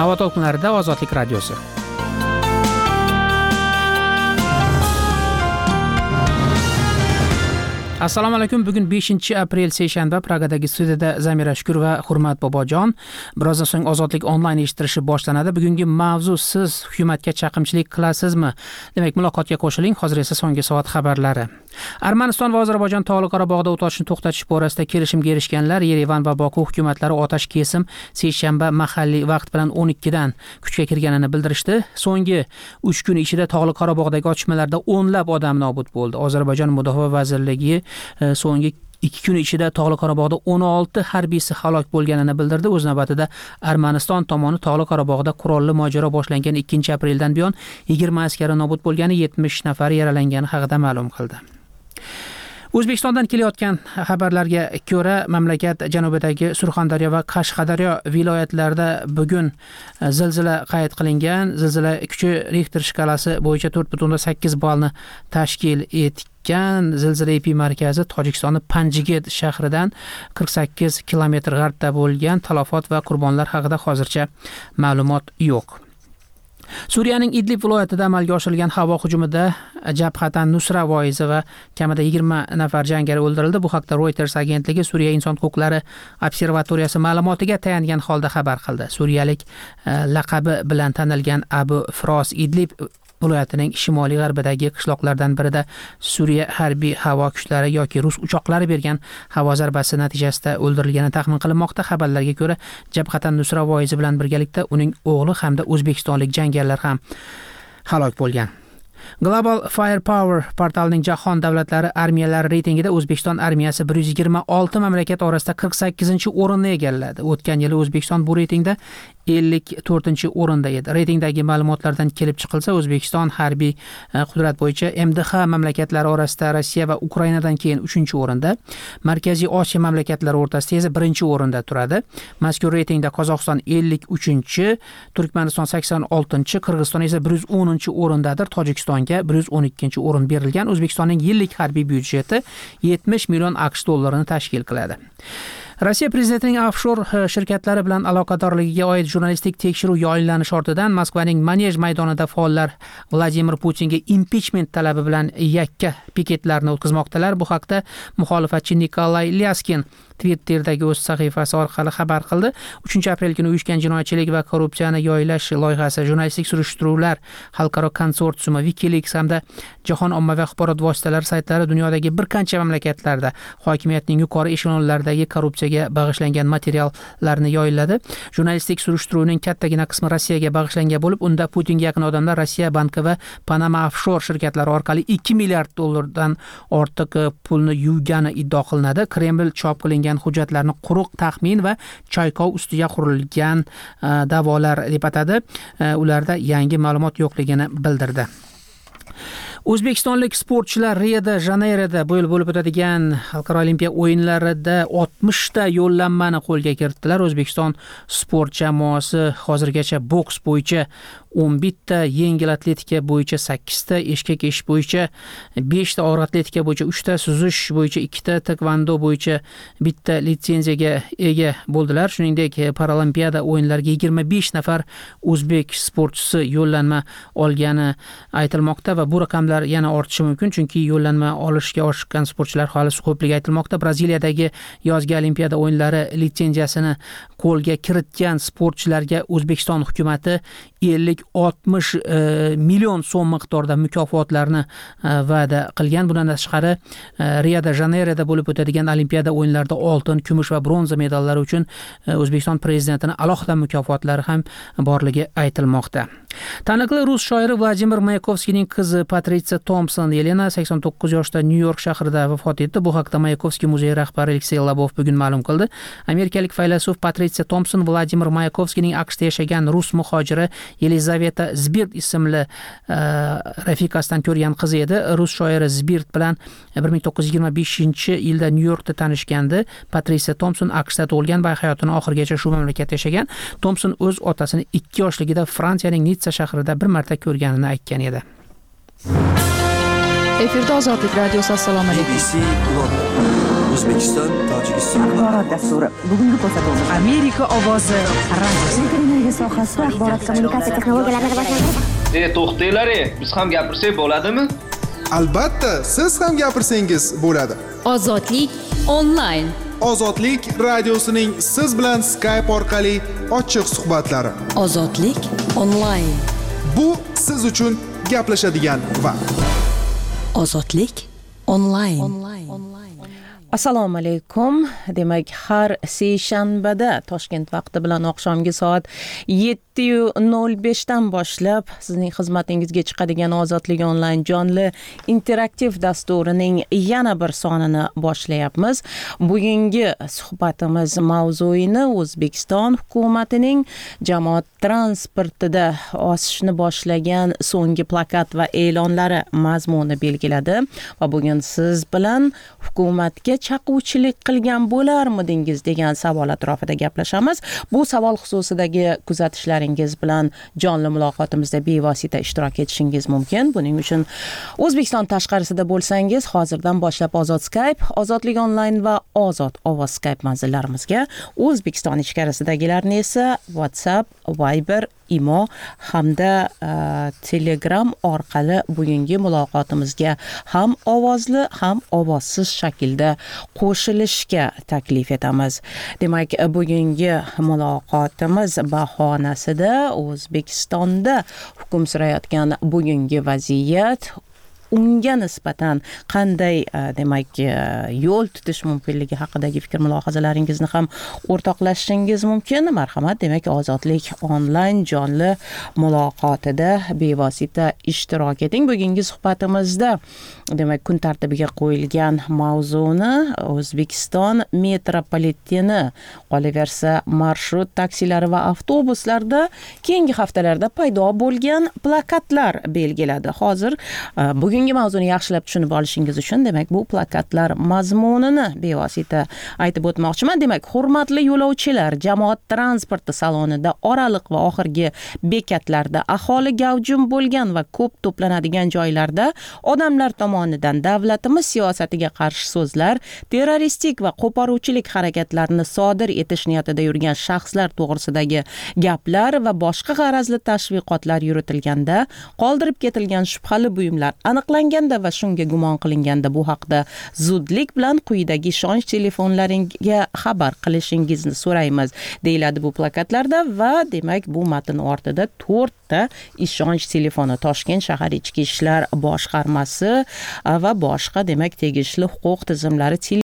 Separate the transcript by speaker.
Speaker 1: Havo to'lqinlarida Ozodlik radiosi. Assalomu alaykum. Bugun 5-aprel seshanba. Pragadagi studiyada Zamira Shukur va Hurmat Bobojon. Birozdan so'ng Ozodlik onlayn eshittirishi boshlanadi. Bugungi mavzu: siz hukumatga chaqimchilik qilasizmi? Demak, muloqotga qo'shiling. Hozir esa so'nggi soat xabarlari. Armaniston va Ozarbayjon Tog'li Qorabog'da o't ochishni to'xtatish borasida kelishimga erishganlar. Yerevan va Boku hukumatlari otash kesim seshanba mahalliy vaqt bilan 12 dan kuchga kirganini bildirishdi. So'nggi 3 kun ichida Tog'li Qorabog'dagi otishmalarda o'nlab odam nobud bo'ldi. Ozarbayjon Mudofaa vazirligi so'nggi 2 kun ichida Tog'li Qorabog'da 16 harbiysi halok bo'lganini bildirdi. O'z navbatida Armaniston tomoni Tog'li Qorabog'da qurolli mojaro boshlangan 2-apreldan buyon 20 askari nobud bo'lgani, 70 nafari yaralangani haqida ma'lum qildi. O'zbekistondan kelayotgan xabarlarga ko'ra, mamlakat janubidagi Surxondaryo va Qashqadaryo viloyatlarida bugun zilzila qayd qilingan. Zilzila kuchi Richter shkalasi bo'yicha 4.8 ballni tashkil etgan. Zilzila epimarkazi Tojikistonning Panjged shahridan 48 kilometr g'arbda bo'lgan. Talafot va qurbonlar haqida hozircha ma'lumot yo'q. Suriyaning Idlib viloyatida amalga oshirilgan havo hujumida Jabhatan Nusra voizi va kamida 20 nafar jangari o'ldirildi. Bu haqda Reuters agentligi Suriya inson huquqlari observatoriyasi ma'lumotiga tayangan holda xabar qildi. Suriyalik laqabi bilan tanilgan Abu Fros Idlib viloyatining shimoliy g'arbidagi qishloqlardan birida Suriya harbiy havo kuchlari yoki rus uchoqlari bergan havo zarbasi natijasida o'ldirilgani taxmin qilinmoqda. Xabarlarga ko'ra, Jabhatan Nusra voizi bilan birgalikda uning o'g'li hamda o'zbekistonlik jangarilar ham halok bo'lgan. Global Firepower portalining jahon davlatlari armiyalari reytingida O'zbekiston armiyasi 126 mamlakat orasida 48-o'rinni egalladi. O'tgan yili O'zbekiston bu reytingda 54-o'rinda edi. Reytingdagi ma'lumotlardan kelib chiqilsa, O'zbekiston harbiy qudrat bo'yicha MDH mamlakatlari orasida Rossiya va Ukrainadan keyin 3-o'rinda, Markaziy Osiyo mamlakatlari o'rtasida esa 1-o'rinda turadi. Mazkur reytingda Qozog'iston 53-chi, Turkmaniston 86-chi, Qirg'iziston esa 110-o'rindadir. Tojikistonga 112-o'rin berilgan. O'zbekistonning yillik harbiy byudjeti 70 million AQSh dollarini tashkil qiladi. Rossiya prezidentining offshor shirkatlari bilan aloqadorligiga oid jurnalistik tekshiruv yo'llanish ortidan Moskvaning Manej maydonida faollar Vladimir Putinga impichment talabi bilan yakka piketlarni o'tkazmoqdalar. Bu haqda muxolifatchi Nikolay Lyaskin Twitter'dagi o'z sahifasi orqali xabar qildi. 3-aprel kuni uyushgan jinoyatchilik va korrupsiyani yoyilash loyihasi, jurnalistik surishtiruvlar xalqaro konsorsiumi, WikiLeaks hamda jahon ommaviy axborot vositalari saytlari dunyodagi bir qancha mamlakatlarda hokimiyatning yuqori eshelonlaridagi korrupsiyaga bag'ishlangan materiallarni yoyiladi. Jurnalistik surishtiruvning kattagina qismi Rossiyaga bag'ishlangan bo'lib, unda Putinga yaqin odamlar Rossiya banki va Panama offshor shirkatlari orqali 2 milliard dollardan ortiq pulni yuvgani iddio qilinadi. Kreml chop qilingan hujjatlarni quruq taxmin va chayqov ustiga qurilgan da'volar deb atadi. Ularda yangi ma'lumot yo'qligini bildirdi. O'zbekistonlik sportchilar Rio-de-Janeyroda bo'lib o'tadigan xalqaro olimpiya o'yinlarida 60 ta yo'llanmani qo'lga kiritdilar. O'zbekiston sport jamoasi hozirgacha boks bo'yicha 11 ta, yengil atletika bo'yicha 8 ta, eshkak eshish bo'yicha 5 ta, og'ir atletika bo'yicha 3 ta, suzish bo'yicha 2 ta, taekvondo bo'yicha 1 ta litsenziyaga ega bo'ldilar. Shuningdek, Paralimpiada o'yinlariga 25 nafar o'zbek sportchisi yo'llanma olgani aytilmoqda va bu raqamlar yana ortishi mumkin, chunki yo'llanma olishga oshiqqan sportchilar hali ko'pligi aytilmoqda. Braziliyadagi yozgi olimpiada o'yinlari litsenziyasini qo'lga kiritgan sportchilarga O'zbekiston hukumatati 50-60 million so'm miqdorida mukofotlarni va'da qilgan. Bundan tashqari, Rio-de-Janeyroda bo'lib o'tadigan olimpiada o'yinlarida oltin, kumush va bronza medallari uchun O'zbekiston prezidentining alohida mukofotlari ham borligi aytilmoqda. Taniqli rus shoiri Vladimir Mayakovskiyning qizi Patritsiya Thompson Yelena 89 yoshda Nyu-York shahrida vafot etdi. Bu haqda Mayakovskiy muzeyi rahbari Aleksey Labov bugun ma'lum qildi. Amerikalik faylasuf Patritsiya Thompson Vladimir Mayakovskiyning AQShda yashagan rus muhojiri Yelizaveta Zbirt ismli rafiqasidan ko'rgan qizi edi. Rus shoiri Zbirt bilan 1925-yilda Nyu-Yorkda tanishgandi. Patritsiya Thompson AQShda tug'ilgan va hayotining oxirigacha shu mamlakatda yashagan. Thompson o'z otasini 2 yoshligida Fransiyaning Nitsa shahrida bir marta ko'rganini aytgan edi.
Speaker 2: Efirda Ozodlik radiosi. Assalomu alaykum. O'zbekiston, Tojikiston
Speaker 3: axborot dasturi. Bugungi ko'rsatuvimiz
Speaker 1: Amerika ovozi radiosi.
Speaker 3: energiya sohasida axborot kommunikatsiya texnologiyalarini rivojlantirish.
Speaker 4: To'xtanglar, biz ham gapirsak bo'ladimi?
Speaker 5: Albatta, siz ham gapirsangiz bo'ladi.
Speaker 6: Ozodlik onlayn.
Speaker 5: Ozodlik radiosining siz bilan Skype orqali ochiq suhbatlari.
Speaker 6: Ozodlik onlayn.
Speaker 5: Bu siz uchun gaplashadigan vaqt.
Speaker 6: Ozodlik onlayn.
Speaker 7: Assalomu alaykum. Demak, har seshanbada Toshkent vaqti bilan oqshomgi soat 7:05 dan boshlab sizning xizmatingizga chiqadigan Ozodlik onlayn jonli interaktiv dasturining yana bir sonini boshlayapmiz. Bugungi suhbatimiz mavzuini O'zbekiston hukumatining jamoat transportida osishni boshlagan so'nggi plakat va e'lonlari mazmuni belgiladi va bugun siz bilan hukumatga chaquvchilik qilgan bo'larmidingiz degan savol atrofida gaplashamiz. Bu savol xususidagi kuzatishlaringiz bilan jonli muloqotimizda bevosita ishtirok etishingiz mumkin. Buning uchun O'zbekiston tashqarisida bo'lsangiz, hozirdan boshlab Ozod Skype, Ozodlik onlayn va Ozod ovoz Skype manzillarimizga, O'zbekiston ichkarisidagilarni esa WhatsApp, Viber, Imo hamda Telegram orqali bugungi muloqotimizga ham ovozli ham ovozsiz shaklda qo'shilishga taklif etamiz. Demak, bugungi muloqotimiz bahonasida O'zbekistonda hukm surayotgan bugungi vaziyat, unga nisbatan qanday demak yo'l tutish mumkinligi haqidagi fikr mulohazalaringizni ham o'rtoqlashishingiz mumkin. Marhamat, demak Ozodlik onlayn jonli muloqotida bevosita ishtirok eting. Bugungi suhbatimizda demak kun tartibiga qo'yilgan mavzuni O'zbekiston metropoliteni, qolaversa marshrut taksilari va avtobuslarda keyingi haftalarda paydo bo'lgan plakatlar belgiladi. Hozir bugungi mavzuni yaxshilab tushunib olishingiz uchun demak bu plakatlar mazmunini bevosita aytib o'tmoqchiman. Demak, hurmatli yo'lovchilar, jamoat transporti salonida, oraliq va oxirgi bekatlarda, aholi gavjum bo'lgan va ko'p to'planadigan joylarda odamlar tomonidan davlatimiz siyosatiga qarshi so'zlar, terroristik va qo'poruvchilik harakatlarini sodir etish niyatida yurgan shaxslar to'g'risidagi gaplar va boshqa g'arazli tashviqotlar yuritilganda, qoldirib ketilgan shubhali buyumlar aniqlanganda va shunga gumon qilinganda bu haqda zudlik bilan quyidagi ishonch telefonlaringga xabar qilishingizni so'raymiz deyiladi bu plakatlarda va demak bu matn ortida 4 ta ishonch telefoni, Toshkent shahar ichki ishlar boshqarmasi va boshqa demak tegishli huquq tizimlari